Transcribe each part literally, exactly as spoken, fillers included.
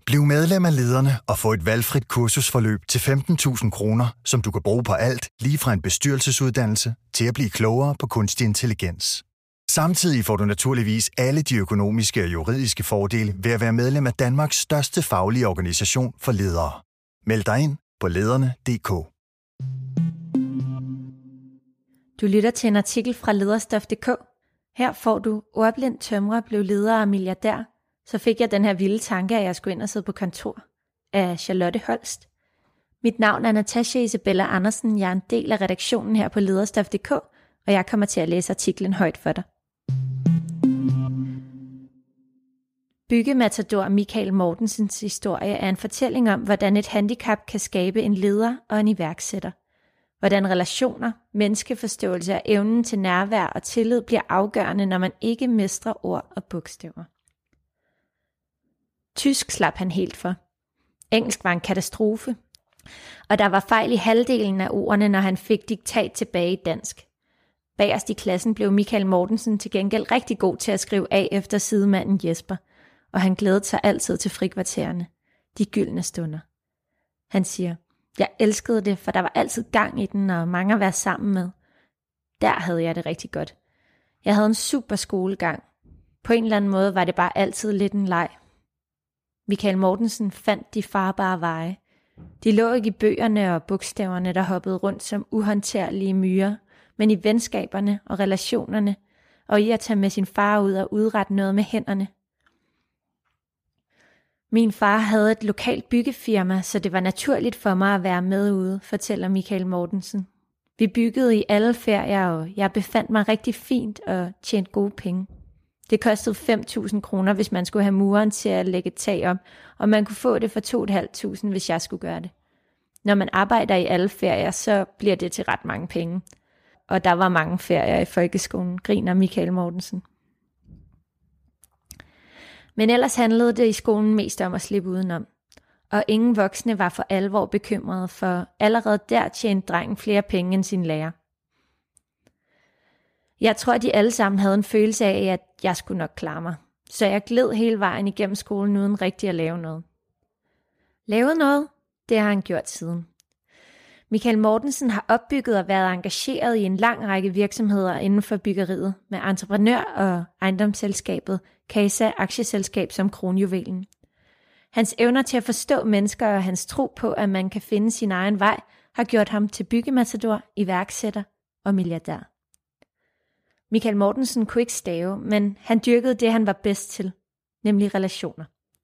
Bliv medlem af Lederne og få et valgfrit kursusforløb til femten tusind kroner, som du kan bruge på alt, lige fra en bestyrelsesuddannelse til at blive klogere på kunstig intelligens. Samtidig får du naturligvis alle de økonomiske og juridiske fordele ved at være medlem af Danmarks største faglige organisation for ledere. Meld dig ind på lederne punktum d k. Du lytter til en artikel fra lederstof punktum d k. Her får du: ordblind tømrer blev leder og milliardær. Så fik jeg den her vilde tanke, at jeg skulle ind og sidde på kontor, af Charlotte Holst. Mit navn er Natasha Isabella Andersen. Jeg er en del af redaktionen her på lederstof punktum d k, og jeg kommer til at læse artiklen højt for dig. Byggematador Michael Mortensens historie er en fortælling om, hvordan et handicap kan skabe en leder og en iværksætter. Hvordan relationer, menneskeforståelse og evnen til nærvær og tillid bliver afgørende, når man ikke mestrer ord og bogstaver. Tysk slap han helt for. Engelsk var en katastrofe. Og der var fejl i halvdelen af ordene, når han fik diktat tilbage i dansk. Bagerst i klassen blev Michael Mortensen til gengæld rigtig god til at skrive af efter sidemanden Jesper, og han glædede sig altid til frikvartererne, de gyldne stunder. Han siger: jeg elskede det, for der var altid gang i den og mange at være sammen med. Der havde jeg det rigtig godt. Jeg havde en super skolegang. På en eller anden måde var det bare altid lidt en leg. Michael Mortensen fandt de farbare veje. De lå ikke i bøgerne og bogstaverne, der hoppede rundt som uhåndterlige myrer, men i venskaberne og relationerne, og i at tage med sin far ud og udrette noget med hænderne. Min far havde et lokalt byggefirma, så det var naturligt for mig at være med ude, fortæller Michael Mortensen. Vi byggede i alle ferier, og jeg befandt mig rigtig fint og tjente gode penge. Det kostede fem tusind kroner, hvis man skulle have mureren til at lægge et tag om, og man kunne få det for to tusind fem hundrede, hvis jeg skulle gøre det. Når man arbejder i alle ferier, så bliver det til ret mange penge. Og der var mange ferier i folkeskolen, griner Michael Mortensen. Men ellers handlede det i skolen mest om at slippe udenom. Og ingen voksne var for alvor bekymrede, for allerede der tjente drengen flere penge end sin lærer. Jeg tror, de alle sammen havde en følelse af, at jeg skulle nok klare mig. Så jeg gled hele vejen igennem skolen uden rigtig at lave noget. Lave noget? Det har han gjort siden. Michael Mortensen har opbygget og været engageret i en lang række virksomheder inden for byggeriet, med entreprenør- og ejendomsselskabet Casa Aktieselskab som kronjuvelen. Hans evner til at forstå mennesker og hans tro på, at man kan finde sin egen vej, har gjort ham til byggematador, iværksætter og milliardær. Michael Mortensen kunne ikke stave, men han dyrkede det, han var bedst til, nemlig relationer.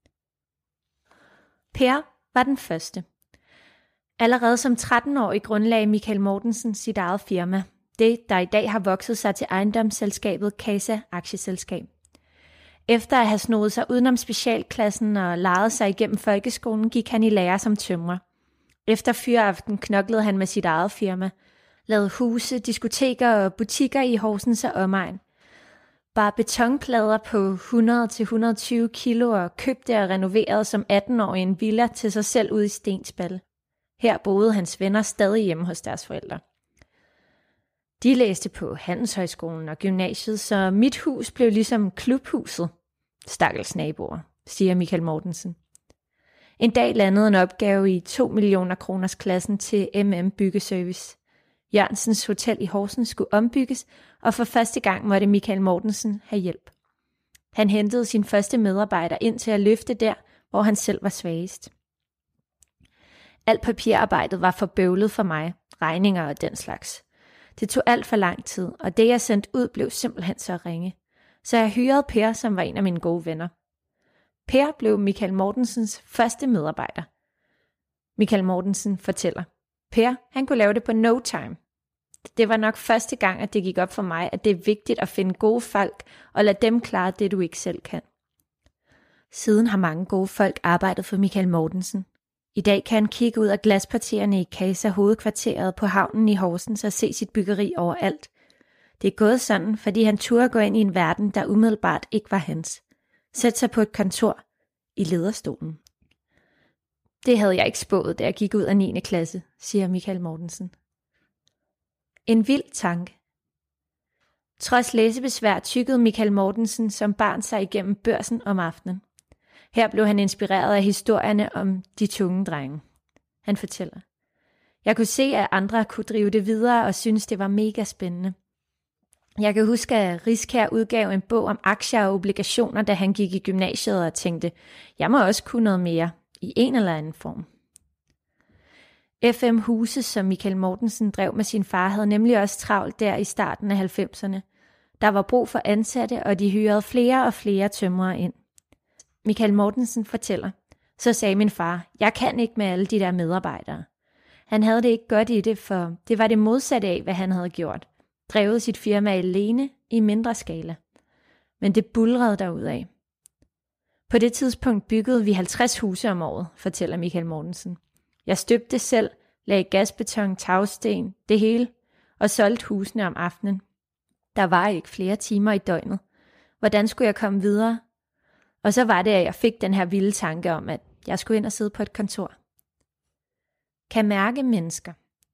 Per var den første. Allerede som tretten-årig grundlagde Michael Mortensen sit eget firma, det der i dag har vokset sig til ejendomsselskabet Casa Aktieselskab. Efter at have snoet sig udenom specialklassen og lejet sig igennem folkeskolen, gik han i lære som tømrer. Efter fyraften knoklede han med sit eget firma, lavede huse, diskoteker og butikker i Horsens og omegn. Bare betonplader på hundrede til hundrede og tyve kilo og købte og renoverede som atten-årig en villa til sig selv ude i Stensballe. Her boede hans venner stadig hjemme hos deres forældre. De læste på Handelshøjskolen og gymnasiet, så mit hus blev ligesom klubhuset. Stakkels naboer, siger Michael Mortensen. En dag landede en opgave i to millioner kroners klassen til M M Byggeservice. Jørgensens Hotel i Horsens skulle ombygges, og for første gang måtte Michael Mortensen have hjælp. Han hentede sin første medarbejder ind til at løfte der, hvor han selv var svagest. Alt papirarbejdet var for bøvlet for mig, regninger og den slags. Det tog alt for lang tid, og det jeg sendte ud blev simpelthen så ringe. Så jeg hyrede Per, som var en af mine gode venner. Per blev Michael Mortensens første medarbejder. Michael Mortensen fortæller: Per, han kunne lave det på no time. Det var nok første gang, at det gik op for mig, at det er vigtigt at finde gode folk og lade dem klare det, du ikke selv kan. Siden har mange gode folk arbejdet for Michael Mortensen. I dag kan han kigge ud af glaspartierne i Casa hovedkvarteret på havnen i Horsens og se sit byggeri overalt. Det er gået sådan, fordi han turde gå ind i en verden, der umiddelbart ikke var hans. Sætte sig på et kontor i lederstolen. Det havde jeg ikke spået, da jeg gik ud af niende klasse, siger Michael Mortensen. En vild tanke. Trods læsebesvær tykkede Michael Mortensen som barn sig igennem Børsen om aftenen. Her blev han inspireret af historierne om de tunge drenge. Han fortæller: Jeg kunne se, at andre kunne drive det videre og synes det var mega spændende. Jeg kan huske, at Riskær udgav en bog om aktier og obligationer, da han gik i gymnasiet og tænkte, jeg må også kunne noget mere i en eller anden form. F M Huse, som Michael Mortensen drev med sin far, havde nemlig også travlt der i starten af halvfemserne. Der var brug for ansatte, og de hyrede flere og flere tømrere ind. Michael Mortensen fortæller: Så sagde min far, jeg kan ikke med alle de der medarbejdere. Han havde det ikke godt i det, for det var det modsatte af, hvad han havde gjort. Drevet sit firma alene i mindre skala. Men det bulrede derudad. På det tidspunkt byggede vi halvtreds huse om året, fortæller Michael Mortensen. Jeg støbte selv, lagde gasbeton, tagsten, det hele, og solgte husene om aftenen. Der var ikke flere timer i døgnet. Hvordan skulle jeg komme videre? Og så var det, at jeg fik den her vilde tanke om, at jeg skulle ind og sidde på et kontor. Kan mærke mennesker.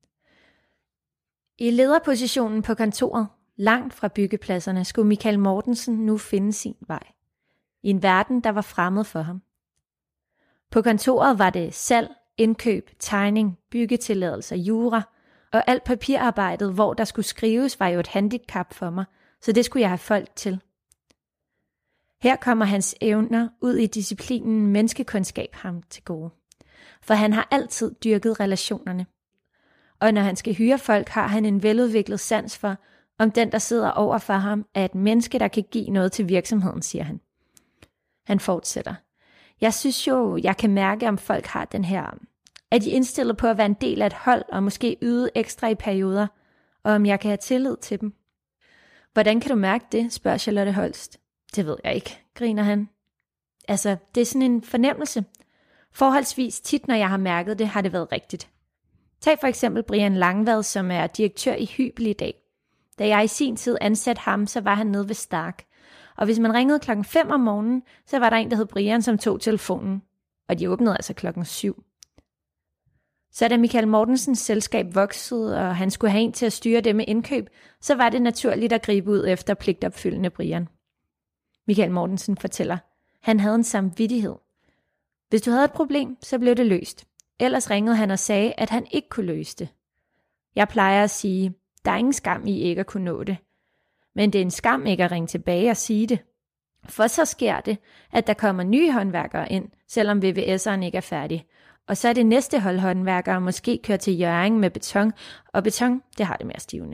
I lederpositionen på kontoret, langt fra byggepladserne, skulle Michael Mortensen nu finde sin vej. I en verden, der var fremmed for ham. På kontoret var det salg, indkøb, tegning, byggetilladelser, jura, og alt papirarbejdet, hvor der skulle skrives, var jo et handicap for mig, så det skulle jeg have folk til. Her kommer hans evner ud i disciplinen menneskekundskab ham til gode. For han har altid dyrket relationerne. Og når han skal hyre folk, har han en veludviklet sans for, om den, der sidder over for ham, er et menneske, der kan give noget til virksomheden, siger han. Han fortsætter: Jeg synes jo, jeg kan mærke, om folk har den her, er de indstillet på at være en del af et hold, og måske yde ekstra i perioder, og om jeg kan have tillid til dem. Hvordan kan du mærke det, spørger Charlotte Holst. Det ved jeg ikke, griner han. Altså, det er sådan en fornemmelse. Forholdsvis tit, når jeg har mærket det, har det været rigtigt. Tag for eksempel Brian Langvad, som er direktør i Hybel i dag. Da jeg i sin tid ansatte ham, så var han nede ved Stark. Og hvis man ringede klokken fem om morgenen, så var der en, der hed Brian, som tog telefonen. Og de åbnede altså klokken syv. Så da Michael Mortensens selskab voksede, og han skulle have en til at styre det med indkøb, så var det naturligt at gribe ud efter pligtopfyldende Brian. Michael Mortensen fortæller: Han havde en samvittighed. Hvis du havde et problem, så blev det løst. Ellers ringede han og sagde, at han ikke kunne løse det. Jeg plejer at sige, der er ingen skam i ikke at kunne nå det. Men det er en skam ikke at ringe tilbage og sige det. For så sker det, at der kommer nye håndværkere ind, selvom V V S'eren ikke er færdig. Og så er det næste hold håndværkere måske kører til Hjørring med beton, og beton, det har det mere stivende.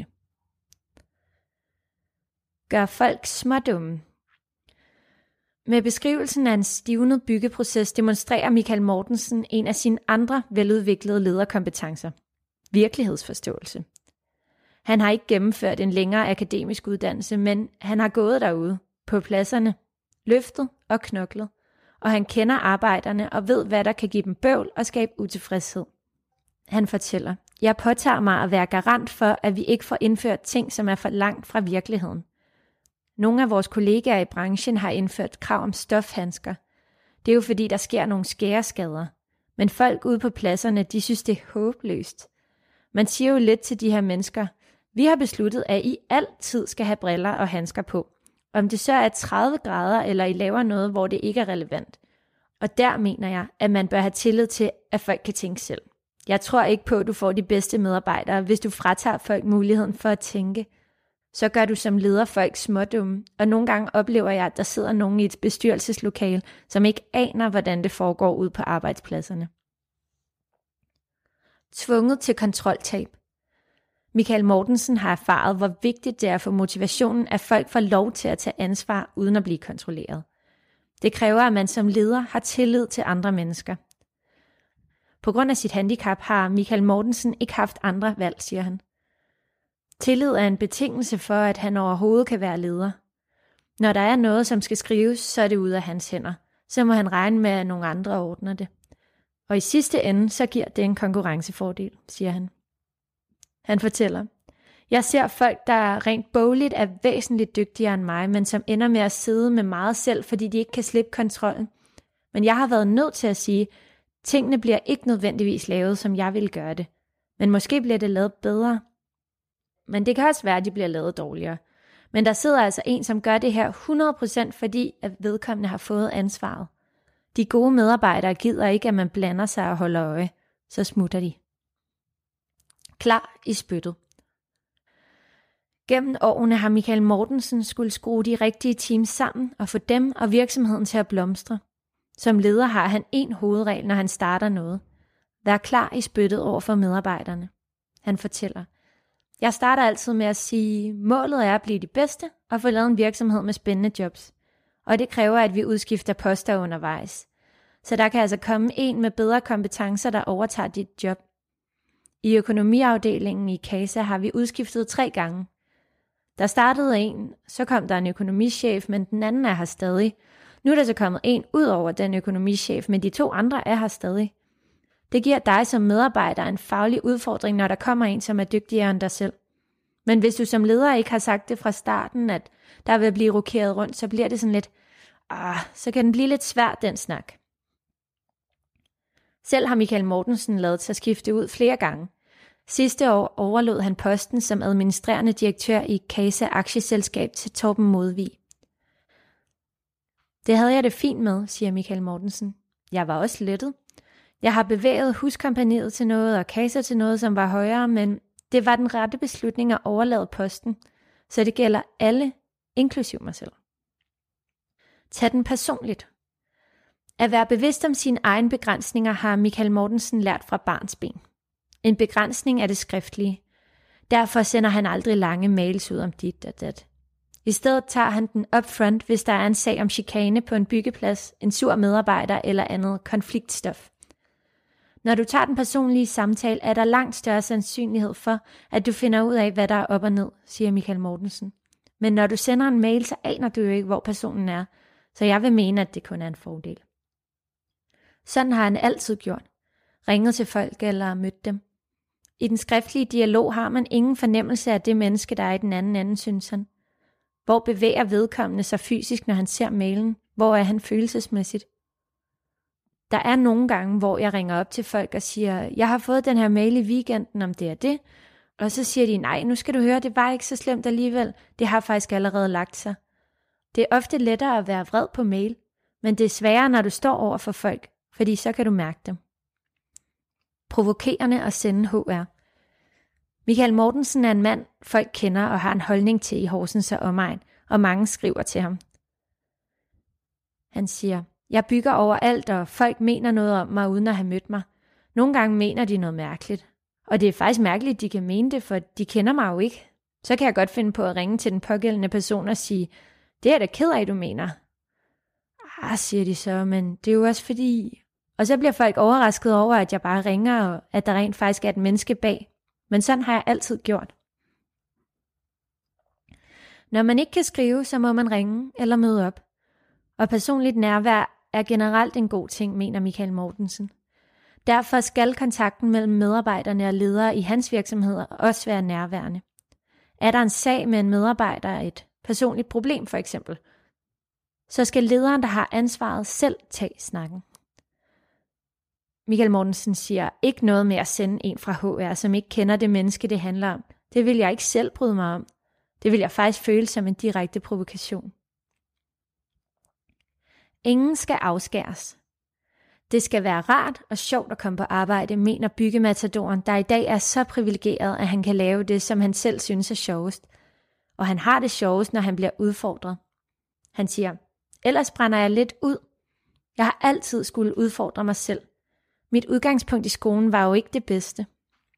Gør folk smådumme. Med beskrivelsen af en stivnet byggeproces demonstrerer Michael Mortensen en af sine andre veludviklede lederkompetencer. Virkelighedsforståelse. Han har ikke gennemført en længere akademisk uddannelse, men han har gået derude, på pladserne, løftet og knoklet, og han kender arbejderne og ved, hvad der kan give dem bøvl og skabe utilfredshed. Han fortæller: Jeg påtager mig at være garant for, at vi ikke får indført ting, som er for langt fra virkeligheden. Nogle af vores kollegaer i branchen har indført krav om stofhandsker. Det er jo fordi, der sker nogle skæreskader. Men folk ude på pladserne, de synes, det er håbløst. Man siger jo lidt til de her mennesker: Vi har besluttet, at I altid skal have briller og handsker på. Om det så er tredive grader, eller I laver noget, hvor det ikke er relevant. Og der mener jeg, at man bør have tillid til, at folk kan tænke selv. Jeg tror ikke på, at du får de bedste medarbejdere, hvis du fratager folk muligheden for at tænke. Så gør du som leder folk smådumme, og nogle gange oplever jeg, at der sidder nogen i et bestyrelseslokale, som ikke aner, hvordan det foregår ude på arbejdspladserne. Tvunget til kontroltab. Michael Mortensen har erfaret, hvor vigtigt det er for motivationen, at folk får lov til at tage ansvar uden at blive kontrolleret. Det kræver, at man som leder har tillid til andre mennesker. På grund af sit handicap har Michael Mortensen ikke haft andre valg, siger han. Tillid er en betingelse for, at han overhovedet kan være leder. Når der er noget, som skal skrives, så er det ude af hans hænder. Så må han regne med, at nogle andre ordner det. Og i sidste ende, så giver det en konkurrencefordel, siger han. Han fortæller: Jeg ser folk, der rent bogligt er væsentligt dygtigere end mig, men som ender med at sidde med meget selv, fordi de ikke kan slippe kontrollen. Men jeg har været nødt til at sige, tingene bliver ikke nødvendigvis lavet, som jeg ville gøre det. Men måske bliver det lavet bedre. Men det kan også være, at de bliver lavet dårligere. Men der sidder altså en, som gør det her hundrede procent, fordi at vedkommende har fået ansvaret. De gode medarbejdere gider ikke, at man blander sig og holder øje. Så smutter de. Klar i spyttet. Gennem årene har Michael Mortensen skulle skrue de rigtige teams sammen og få dem og virksomheden til at blomstre. Som leder har han en hovedregel, når han starter noget. Vær klar i spyttet over for medarbejderne. Han fortæller: Jeg starter altid med at sige, målet er at blive de bedste og få lavet en virksomhed med spændende jobs. Og det kræver, at vi udskifter poster undervejs. Så der kan altså komme en med bedre kompetencer, der overtager dit job. I økonomiafdelingen i Casa har vi udskiftet tre gange. Der startede en, så kom der en økonomichef, men den anden er her stadig. Nu er der så kommet en ud over den økonomichef, men de to andre er her stadig. Det giver dig som medarbejder en faglig udfordring, når der kommer en, som er dygtigere end dig selv. Men hvis du som leder ikke har sagt det fra starten, at der vil blive rokeret rundt, så bliver det sådan lidt, ah, så kan den blive lidt svært, den snak. Selv har Michael Mortensen lavet sig skifte ud flere gange. Sidste år overlod han posten som administrerende direktør i Casa Aktieselskab til Torben Modvig. Det havde jeg det fint med, siger Michael Mortensen. Jeg var også lettet. Jeg har bevæget huskompaniet til noget og Casa til noget, som var højere, men det var den rette beslutning at overlade posten, så det gælder alle, inklusiv mig selv. Tag den personligt. At være bevidst om sine egne begrænsninger har Michael Mortensen lært fra barnsben. En begrænsning er det skriftlige. Derfor sender han aldrig lange mails ud om dit og dat. I stedet tager han den upfront, hvis der er en sag om chikane på en byggeplads, en sur medarbejder eller andet konfliktstof. Når du tager den personlige samtale, er der langt større sandsynlighed for, at du finder ud af, hvad der er op og ned, siger Michael Mortensen. Men når du sender en mail, så aner du jo ikke, hvor personen er, så jeg vil mene, at det kun er en fordel. Sådan har han altid gjort. Ringet til folk eller mødt dem. I den skriftlige dialog har man ingen fornemmelse af det menneske, der er i den anden ende, synes han. Hvor bevæger vedkommende sig fysisk, når han ser mailen? Hvor er han følelsesmæssigt? Der er nogle gange, hvor jeg ringer op til folk og siger, jeg har fået den her mail i weekenden om det og det, og så siger de, nej, nu skal du høre, det var ikke så slemt alligevel, det har faktisk allerede lagt sig. Det er ofte lettere at være vred på mail, men det er sværere, når du står over for folk, fordi så kan du mærke dem. Provokerende at sende H R. Michael Mortensen er en mand, folk kender og har en holdning til i Horsens og omegn, og mange skriver til ham. Han siger, jeg bygger overalt, og folk mener noget om mig, uden at have mødt mig. Nogle gange mener de noget mærkeligt. Og det er faktisk mærkeligt, de kan mene det, for de kender mig jo ikke. Så kan jeg godt finde på at ringe til den pågældende person og sige, det er da ked af, du mener. Ah, siger de så, men det er jo også fordi... Og så bliver folk overrasket over, at jeg bare ringer, og at der rent faktisk er et menneske bag. Men sådan har jeg altid gjort. Når man ikke kan skrive, så må man ringe eller møde op. Og personligt nærvær er generelt en god ting, mener Michael Mortensen. Derfor skal kontakten mellem medarbejderne og ledere i hans virksomheder også være nærværende. Er der en sag med en medarbejder, et personligt problem for eksempel, så skal lederen, der har ansvaret, selv tage snakken. Michael Mortensen siger ikke noget med at sende en fra H R, som ikke kender det menneske, det handler om. Det vil jeg ikke selv bryde mig om. Det vil jeg faktisk føle som en direkte provokation. Ingen skal afskæres. Det skal være rart og sjovt at komme på arbejde, mener byggematadoren, der i dag er så privilegeret, at han kan lave det, som han selv synes er sjovest. Og han har det sjovest, når han bliver udfordret. Han siger, ellers brænder jeg lidt ud. Jeg har altid skulle udfordre mig selv. Mit udgangspunkt i skolen var jo ikke det bedste.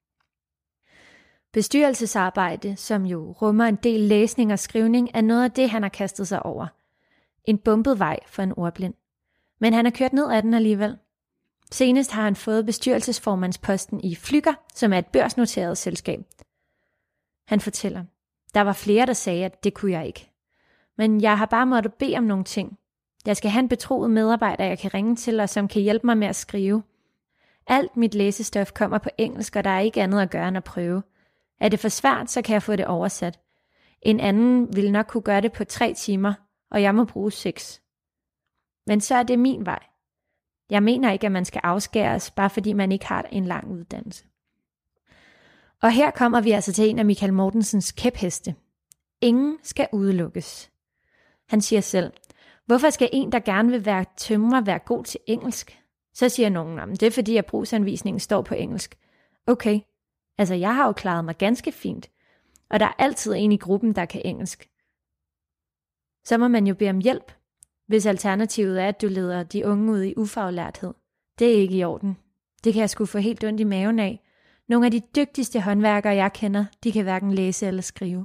Bestyrelsesarbejde, som jo rummer en del læsning og skrivning, er noget af det, han har kastet sig over. En bumpet vej for en ordblind. Men han har kørt ned ad den alligevel. Senest har han fået bestyrelsesformandsposten i Flügger, som er et børsnoteret selskab. Han fortæller, der var flere, der sagde, at det kunne jeg ikke. Men jeg har bare måttet bede om nogle ting. Jeg skal have en betroet medarbejder, jeg kan ringe til, og som kan hjælpe mig med at skrive. Alt mit læsestof kommer på engelsk, og der er ikke andet at gøre end at prøve. Er det for svært, så kan jeg få det oversat. En anden vil nok kunne gøre det på tre timer, og jeg må bruge seks. Men så er det min vej. Jeg mener ikke, at man skal afskæres, bare fordi man ikke har en lang uddannelse. Og her kommer vi altså til en af Michael Mortensens kæpheste. Ingen skal udelukkes. Han siger selv, Hvorfor skal en, der gerne vil være tømrer, være god til engelsk? Så siger nogen, at det er fordi, at brugsanvisningen står på engelsk. Okay, altså jeg har jo klaret mig ganske fint, og der er altid en i gruppen, der kan engelsk. Så må man jo bede om hjælp, hvis alternativet er, at du leder de unge ud i ufaglærthed. Det er ikke i orden. Det kan jeg sgu få helt ondt i maven af. Nogle af de dygtigste håndværkere, jeg kender, de kan hverken læse eller skrive.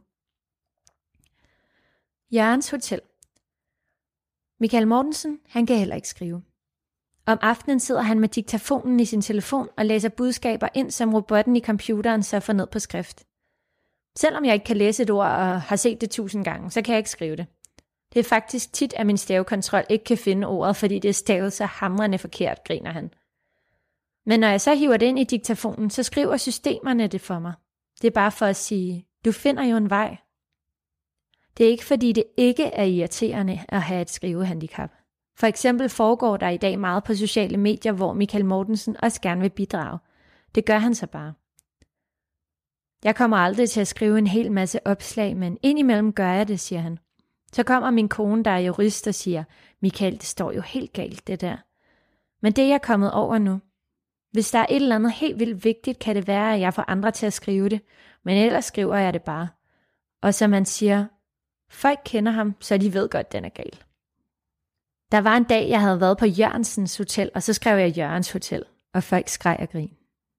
Jørgens Hotel. Michael Mortensen, han kan heller ikke skrive. Om aftenen sidder han med diktafonen i sin telefon og læser budskaber ind, som robotten i computeren så får ned på skrift. Selvom jeg ikke kan læse et ord og har set det tusind gange, så kan jeg ikke skrive det. Det er faktisk tit, at min stavekontrol ikke kan finde ordet, fordi det er stavet så hamrende forkert, griner han. Men når jeg så hiver det ind i diktafonen, så skriver systemerne det for mig. Det er bare for at sige, du finder jo en vej. Det er ikke fordi, det ikke er irriterende at have et skrivehandicap. For eksempel foregår der i dag meget på sociale medier, hvor Michael Mortensen også gerne vil bidrage. Det gør han så bare. Jeg kommer aldrig til at skrive en hel masse opslag, men indimellem gør jeg det, siger han. Så kommer min kone, der er jurist, og siger, Michael, det står jo helt galt, det der. Men det er jeg kommet over nu. Hvis der er et eller andet helt vildt vigtigt, kan det være, at jeg får andre til at skrive det, men ellers skriver jeg det bare. Og som man siger, folk kender ham, så de ved godt, den er gal. Der var en dag, jeg havde været på Jørgensens Hotel, og så skrev jeg Jørgens Hotel, og folk skreg og grin.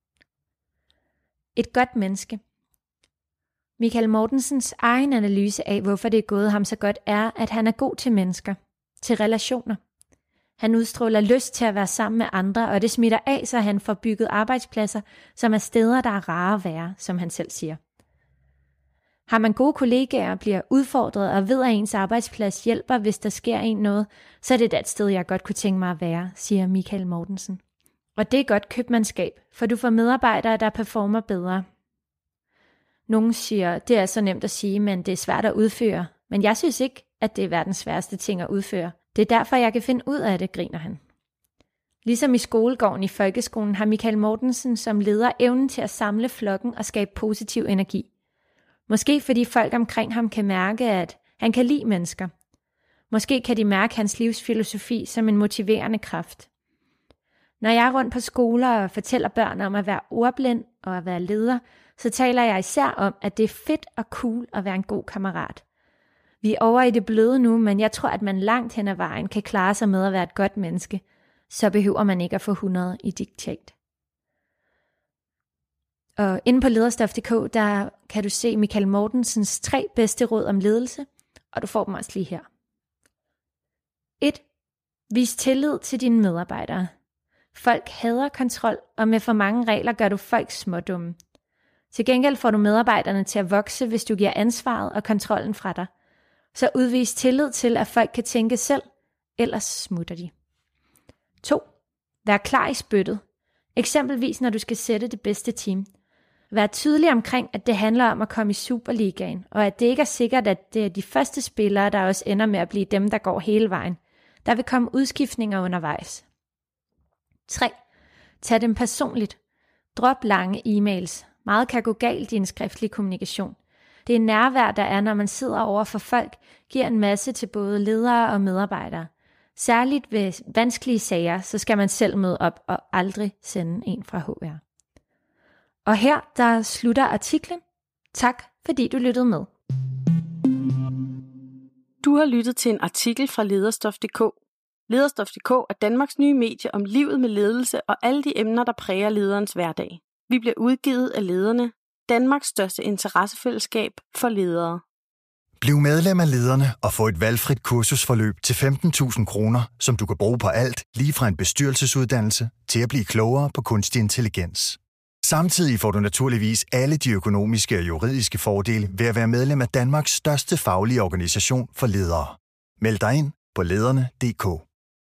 Et godt menneske. Michael Mortensens egen analyse af, hvorfor det er gået ham så godt, er, at han er god til mennesker, til relationer. Han udstråler lyst til at være sammen med andre, og det smitter af, så han får bygget arbejdspladser, som er steder, der er rare at være, som han selv siger. Har man gode kollegaer, bliver udfordret og ved, at ens arbejdsplads hjælper, hvis der sker en noget, så er det et sted, jeg godt kunne tænke mig at være, siger Michael Mortensen. Og det er godt købmandskab, for du får medarbejdere, der performer bedre. Nogen siger, det er så nemt at sige, men det er svært at udføre. Men jeg synes ikke, at det er verdens sværeste ting at udføre. Det er derfor, jeg kan finde ud af det, griner han. Ligesom i skolegården i folkeskolen har Michael Mortensen som leder evnen til at samle flokken og skabe positiv energi. Måske fordi folk omkring ham kan mærke, at han kan lide mennesker. Måske kan de mærke hans livsfilosofi som en motiverende kraft. Når jeg er rundt på skoler og fortæller børn om at være ordblind og at være leder, så taler jeg især om, at det er fedt og cool at være en god kammerat. Vi er over i det bløde nu, men jeg tror, at man langt hen ad vejen kan klare sig med at være et godt menneske. Så behøver man ikke at få hundrede i diktat. Og inde på lederstof punktum d k, der kan du se Michael Mortensens tre bedste råd om ledelse, og du får dem også lige her. et. Vis tillid til dine medarbejdere. Folk hader kontrol, og med for mange regler gør du folk smådumme. Til gengæld får du medarbejderne til at vokse, hvis du giver ansvaret og kontrollen fra dig. Så udvis tillid til, at folk kan tænke selv, ellers smutter de. to. Vær klar i spyttet. Eksempelvis når du skal sætte det bedste team. Vær tydelig omkring, at det handler om at komme i Superligaen, og at det ikke er sikkert, at det er de første spillere, der også ender med at blive dem, der går hele vejen. Der vil komme udskiftninger undervejs. tre. Tag dem personligt. Drop lange e-mails. Meget kan gå galt i en skriftlig kommunikation. Det er nærvær, der er, når man sidder over for folk, giver en masse til både ledere og medarbejdere. Særligt ved vanskelige sager, så skal man selv møde op og aldrig sende en fra H R. Og her, der slutter artiklen. Tak, fordi du lyttede med. Du har lyttet til en artikel fra Lederstof punktum d k. Lederstof punktum d k er Danmarks nye medie om livet med ledelse og alle de emner, der præger lederens hverdag. Vi bliver udgivet af Lederne, Danmarks største interessefællesskab for ledere. Bliv medlem af Lederne og få et valgfrit kursusforløb til femten tusind kroner, som du kan bruge på alt, lige fra en bestyrelsesuddannelse til at blive klogere på kunstig intelligens. Samtidig får du naturligvis alle de økonomiske og juridiske fordele ved at være medlem af Danmarks største faglige organisation for ledere. Meld dig ind på lederne punktum d k.